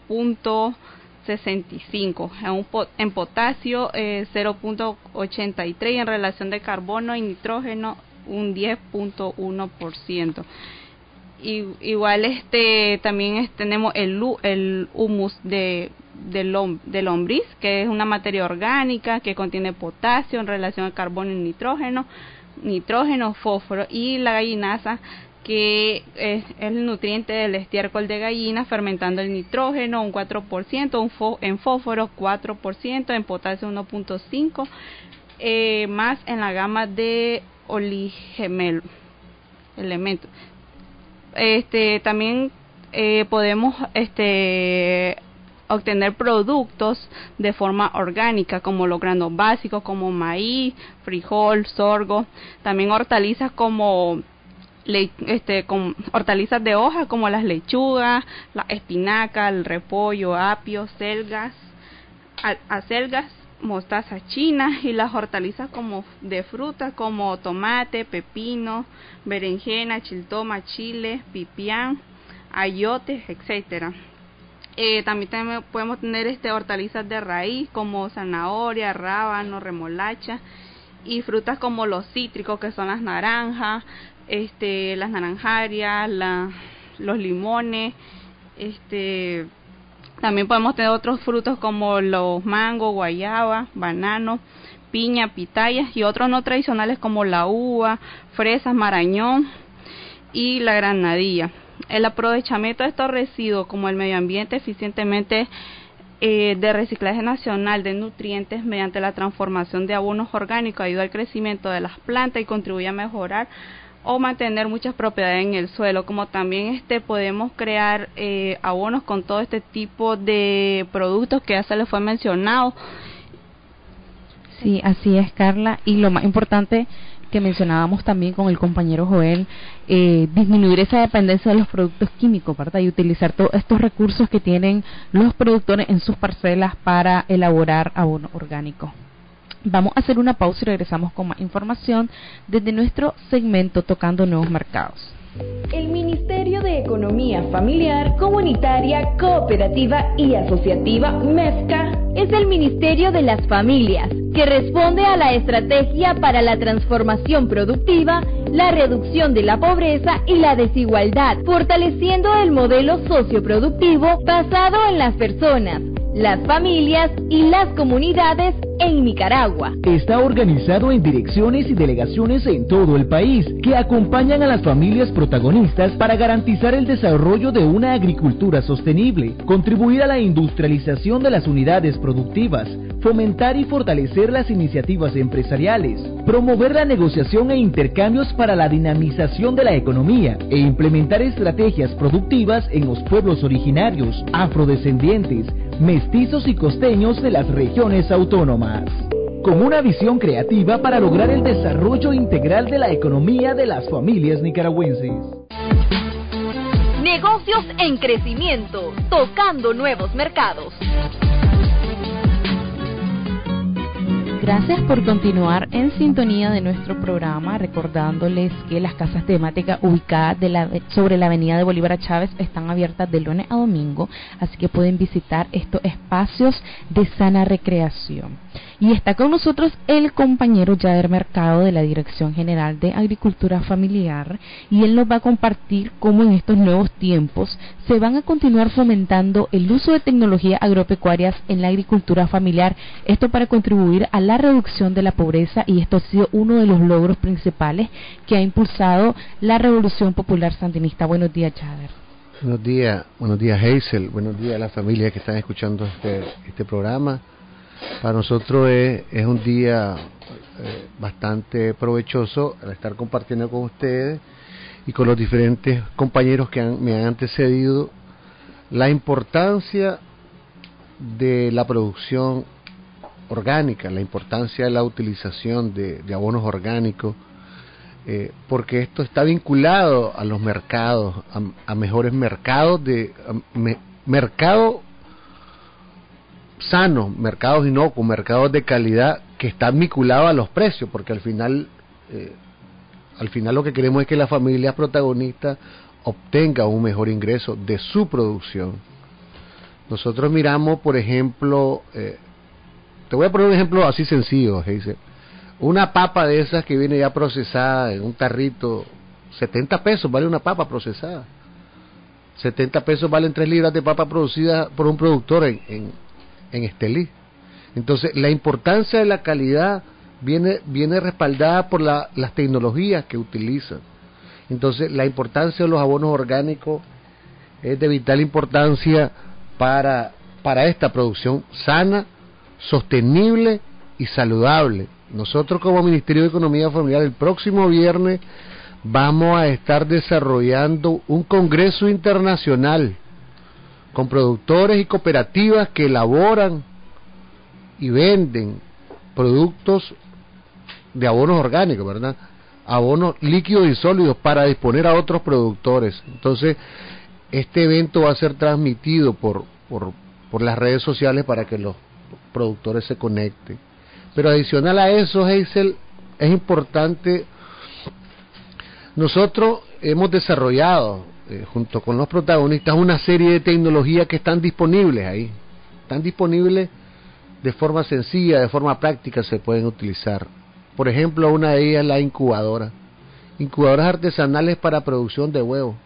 0.65, en potasio 0.83 y en relación de carbono y nitrógeno un 10.1%. Igual también tenemos el humus de lombriz, que es una materia orgánica que contiene potasio en relación al carbono y nitrógeno, fósforo, y la gallinaza, que es el nutriente del estiércol de gallina, fermentando el nitrógeno un 4%, en fósforo 4%, en potasio 1.5%, más en la gama de oligemelo elementos. También podemos obtener productos de forma orgánica, como los granos básicos como maíz, frijol, sorgo, también hortalizas como con hortalizas de hoja como las lechugas, la espinaca, el repollo, apio, acelgas, mostaza china, y las hortalizas como de fruta como tomate, pepino, berenjena, chiltoma, chile, pipián, ayotes, etcétera. También podemos tener hortalizas de raíz como zanahoria, rábano, remolacha, y frutas como los cítricos, que son las naranjas, las naranjarias, los limones. También podemos tener otros frutos como los mangos, guayaba, banano, piña, pitayas, y otros no tradicionales como la uva, fresas, marañón y la granadilla. El aprovechamiento de estos residuos como el medio ambiente eficientemente de reciclaje nacional de nutrientes mediante la transformación de abonos orgánicos ayuda al crecimiento de las plantas y contribuye a mejorar o mantener muchas propiedades en el suelo, como también podemos crear abonos con todo este tipo de productos que ya se les fue mencionado. Sí, así es, Carla, y lo más importante que mencionábamos también con el compañero Joel, disminuir esa dependencia de los productos químicos, ¿verdad? Y utilizar todos estos recursos que tienen los productores en sus parcelas para elaborar abono orgánico. Vamos a hacer una pausa y regresamos con más información desde nuestro segmento Tocando Nuevos Mercados. El Ministerio de Economía Familiar, Comunitaria, Cooperativa y Asociativa MEFCA es el Ministerio de las Familias, que responde a la estrategia para la transformación productiva, la reducción de la pobreza y la desigualdad, fortaleciendo el modelo socioproductivo basado en las personas, las familias y las comunidades en Nicaragua. Está organizado en direcciones y delegaciones en todo el país que acompañan a las familias protagonistas para garantizar el desarrollo de una agricultura sostenible, contribuir a la industrialización de las unidades productivas, fomentar y fortalecer las iniciativas empresariales, promover la negociación e intercambios para la dinamización de la economía e implementar estrategias productivas en los pueblos originarios, afrodescendientes, mestizos y costeños de las regiones autónomas, con una visión creativa para lograr el desarrollo integral de la economía de las familias nicaragüenses. Negocios en crecimiento, tocando nuevos mercados. Gracias por continuar en sintonía de nuestro programa, recordándoles que las casas temáticas ubicadas sobre la avenida de Bolívar a Chávez están abiertas de lunes a domingo, así que pueden visitar estos espacios de sana recreación. Y está con nosotros el compañero Yader Mercado de la Dirección General de Agricultura Familiar, y él nos va a compartir cómo en estos nuevos tiempos se van a continuar fomentando el uso de tecnologías agropecuarias en la agricultura familiar, esto para contribuir a la reducción de la pobreza, y esto ha sido uno de los logros principales que ha impulsado la Revolución Popular Sandinista. Buenos días, Yader. Buenos días Hazel, buenos días a las familias que están escuchando este programa. Para nosotros es un día bastante provechoso al estar compartiendo con ustedes y con los diferentes compañeros que me han antecedido la importancia de la producción orgánica, la importancia de la utilización de abonos orgánicos, porque esto está vinculado a los mercados, a mejores mercados, mercado sano, mercados inocuos, mercados de calidad que están vinculados a los precios, porque al final lo que queremos es que la familia protagonista obtenga un mejor ingreso de su producción. Nosotros miramos, por ejemplo, te voy a poner un ejemplo así sencillo, dice, una papa de esas que viene ya procesada en un tarrito, 70 pesos vale una papa procesada, 70 pesos valen 3 libras de papa producida por un productor en Estelí. Entonces la importancia de la calidad viene respaldada por las tecnologías que utilizan. Entonces la importancia de los abonos orgánicos es de vital importancia para esta producción sana, sostenible y saludable. Nosotros como Ministerio de Economía Familiar el próximo viernes vamos a estar desarrollando un congreso internacional con productores y cooperativas que elaboran y venden productos de abonos orgánicos, ¿verdad? Abonos líquidos y sólidos para disponer a otros productores. Entonces, este evento va a ser transmitido por las redes sociales para que los productores se conecten. Pero adicional a eso, Hazel, es importante, nosotros hemos desarrollado, junto con los protagonistas, una serie de tecnologías que están disponibles ahí, están disponibles de forma sencilla, de forma práctica, se pueden utilizar. Por ejemplo, una de ellas es la incubadoras artesanales para producción de huevos.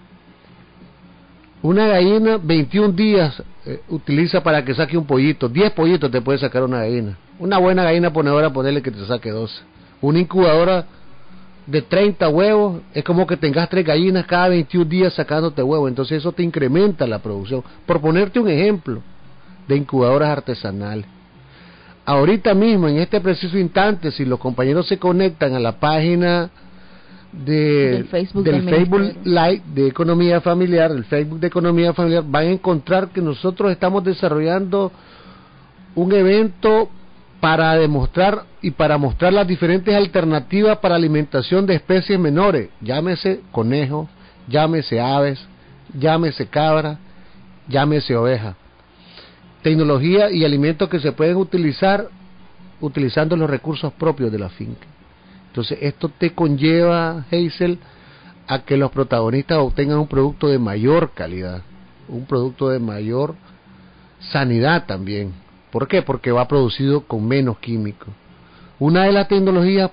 Una gallina 21 días utiliza para que saque un pollito, 10 pollitos te puede sacar una gallina. Una buena gallina ponedora, ponerle que te saque 12. Una incubadora de 30 huevos es como que tengas 3 gallinas cada 21 días sacándote huevos, entonces eso te incrementa la producción. Por ponerte un ejemplo de incubadoras artesanales. Ahorita mismo, en este preciso instante, si los compañeros se conectan a la página del Facebook Live de Economía Familiar, el Facebook de Economía Familiar, van a encontrar que nosotros estamos desarrollando un evento para demostrar y para mostrar las diferentes alternativas para alimentación de especies menores, llámese conejo, llámese aves, llámese cabra, llámese oveja. Tecnología y alimentos que se pueden utilizar utilizando los recursos propios de la finca. Entonces esto te conlleva, Hazel, a que los protagonistas obtengan un producto de mayor calidad, un producto de mayor sanidad también. ¿Por qué? Porque va producido con menos químicos. Una de las tecnologías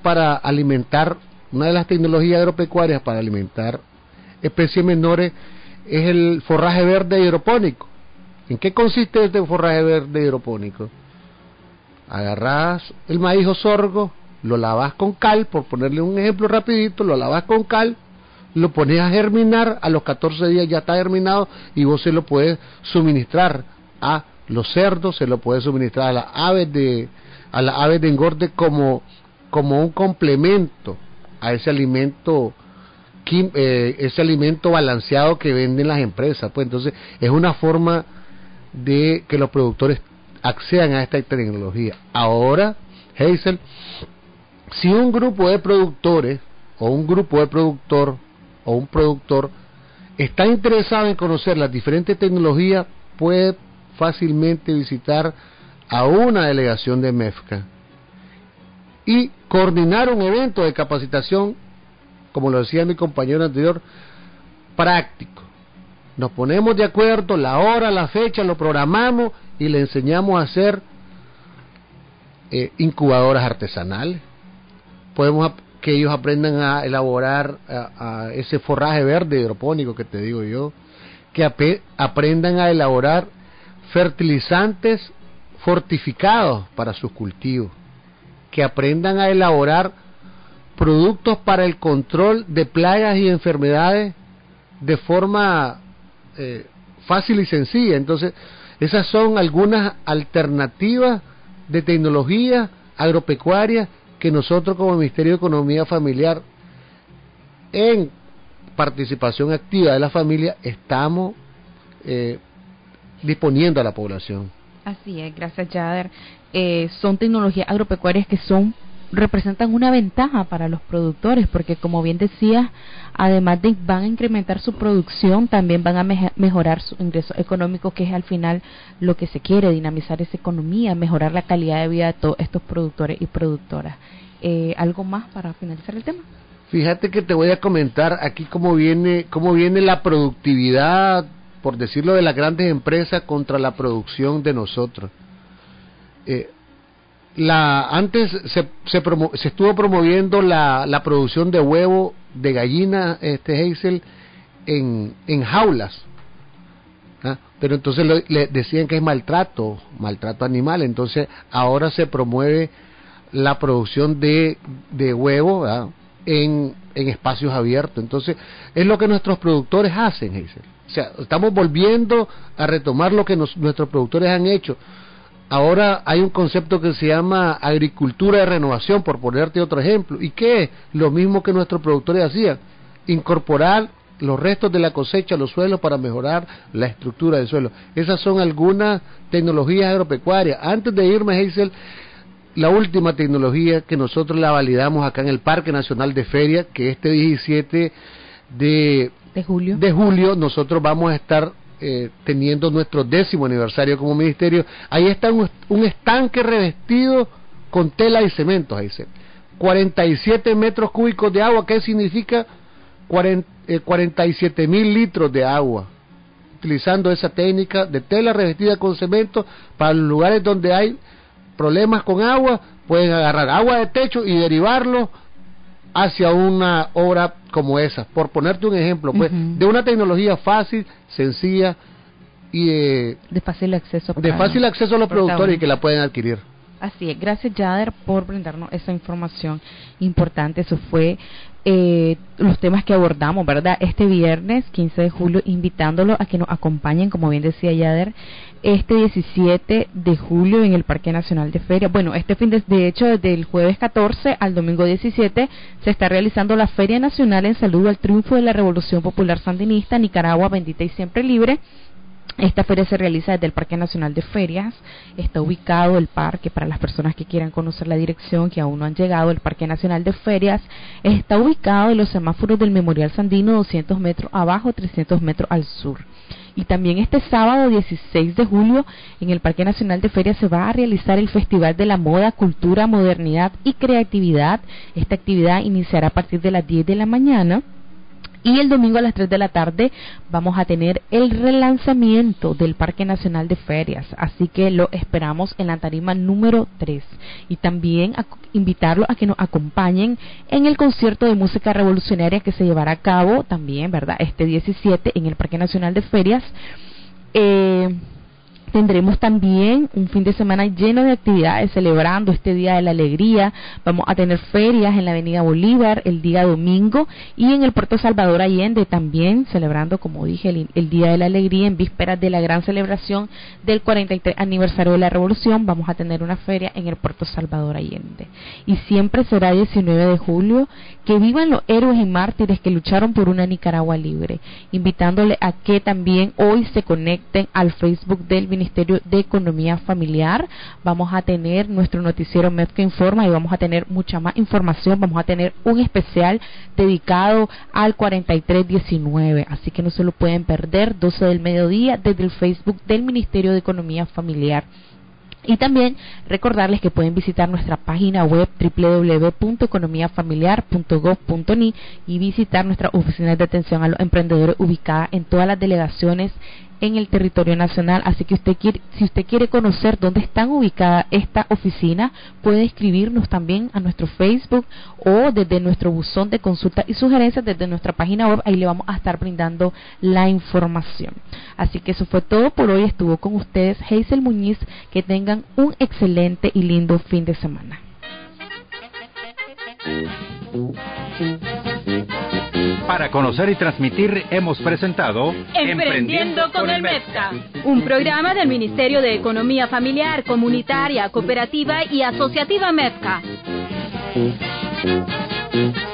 agropecuarias para alimentar especies menores es el forraje verde hidropónico. ¿En qué consiste este forraje verde hidropónico? Agarrás el maíz o sorgo, lo lavas con cal, por ponerle un ejemplo rapidito, lo lavas con cal, lo pones a germinar, a los 14 días ya está germinado y vos se lo puedes suministrar a los cerdos, se lo puedes suministrar a las aves de engorde como un complemento a ese alimento balanceado que venden las empresas. Pues entonces es una forma de que los productores accedan a esta tecnología. Ahora, Hazel, si un grupo de productores o un productor está interesado en conocer las diferentes tecnologías, puede fácilmente visitar a una delegación de MEFCA y coordinar un evento de capacitación, como lo decía mi compañero anterior, práctico. Nos ponemos de acuerdo, la hora, la fecha, lo programamos y le enseñamos a hacer incubadoras artesanales. Podemos que ellos aprendan a elaborar a ese forraje verde hidropónico que te digo yo, que aprendan a elaborar fertilizantes fortificados para sus cultivos, que aprendan a elaborar productos para el control de plagas y enfermedades de forma fácil y sencilla. Entonces, esas son algunas alternativas de tecnología agropecuaria que nosotros como Ministerio de Economía Familiar, en participación activa de la familia, estamos disponiendo a la población. Así es, gracias Yader. Son tecnologías agropecuarias que representan una ventaja para los productores, porque como bien decías, además de van a incrementar su producción, también van a mejorar sus ingresos económicos, que es al final lo que se quiere, dinamizar esa economía, mejorar la calidad de vida de todos estos productores y productoras. ¿Algo más para finalizar el tema? Fíjate que te voy a comentar aquí cómo viene la productividad, por decirlo, de las grandes empresas contra la producción de nosotros. Antes se estuvo promoviendo la producción de huevo de gallina, Hazel, en jaulas, pero entonces le decían que es maltrato animal. Entonces ahora se promueve la producción de huevo, en espacios abiertos. Entonces es lo que nuestros productores hacen, Hazel. O sea, estamos volviendo a retomar lo que nuestros productores han hecho. Ahora hay un concepto que se llama agricultura de renovación, por ponerte otro ejemplo. ¿Y qué es? Lo mismo que nuestros productores hacían: incorporar los restos de la cosecha a los suelos para mejorar la estructura del suelo. Esas son algunas tecnologías agropecuarias. Antes de irme, Hazel, la última tecnología que nosotros la validamos acá en el Parque Nacional de Feria, que este 17 de julio nosotros vamos a estar teniendo nuestro 10º aniversario como ministerio. Ahí está un estanque revestido con tela y cemento, ahí se 47 metros cúbicos de agua. ¿Qué significa? 47,000 litros de agua, utilizando esa técnica de tela revestida con cemento. Para los lugares donde hay problemas con agua, pueden agarrar agua de techo y derivarlo hacia una obra como esa, por ponerte un ejemplo, pues, de una tecnología fácil, sencilla y de fácil acceso a los productores y que la pueden adquirir. Así es, gracias Yader por brindarnos esa información importante. Eso fue los temas que abordamos, ¿verdad? Este viernes 15 de julio, invitándolos a que nos acompañen, como bien decía Yader, este 17 de julio en el Parque Nacional de Feria. Bueno, de hecho, desde el jueves 14 al domingo 17 se está realizando la Feria Nacional en saludo al triunfo de la Revolución Popular Sandinista, Nicaragua bendita y siempre libre. Esta feria se realiza desde el Parque Nacional de Ferias. Está ubicado el parque, para las personas que quieran conocer la dirección, que aún no han llegado, el Parque Nacional de Ferias está ubicado en los semáforos del Memorial Sandino, 200 metros abajo, 300 metros al sur. Y también este sábado 16 de julio en el Parque Nacional de Ferias se va a realizar el Festival de la Moda, Cultura, Modernidad y Creatividad. Esta actividad iniciará a partir de las 10 de la mañana. Y el domingo a las 3 de la tarde vamos a tener el relanzamiento del Parque Nacional de Ferias. Así que lo esperamos en la tarima número 3. Y también invitarlos a que nos acompañen en el concierto de música revolucionaria que se llevará a cabo también, ¿verdad?, este 17 en el Parque Nacional de Ferias. Tendremos también un fin de semana lleno de actividades celebrando este Día de la Alegría. Vamos a tener ferias en la Avenida Bolívar el día domingo y en el Puerto Salvador Allende también, celebrando, como dije, el Día de la Alegría en vísperas de la gran celebración del 43 aniversario de la Revolución. Vamos a tener una feria en el Puerto Salvador Allende. Y siempre será 19 de julio. Que vivan los héroes y mártires que lucharon por una Nicaragua libre. Invitándole a que también hoy se conecten al Facebook del Ministerio de Economía Familiar. Vamos a tener nuestro noticiero MEFCA Informa y vamos a tener mucha más información. Vamos a tener un especial dedicado al 4319, así que no se lo pueden perder, 12 del mediodía, desde el Facebook del Ministerio de Economía Familiar. Y también recordarles que pueden visitar nuestra página web www.economiafamiliar.gov.ni y visitar nuestras oficinas de atención a los emprendedores ubicadas en todas las delegaciones en el territorio nacional. Así que si usted quiere conocer dónde están ubicadas esta oficina, puede escribirnos también a nuestro Facebook o desde nuestro buzón de consultas y sugerencias desde nuestra página web. Ahí le vamos a estar brindando la información. Así que eso fue todo por hoy. Estuvo con ustedes Hazel Muñiz. Que tengan un excelente y lindo fin de semana. Para conocer y transmitir hemos presentado Emprendiendo con el MEFCA, un programa del Ministerio de Economía Familiar, Comunitaria, Cooperativa y Asociativa MEFCA.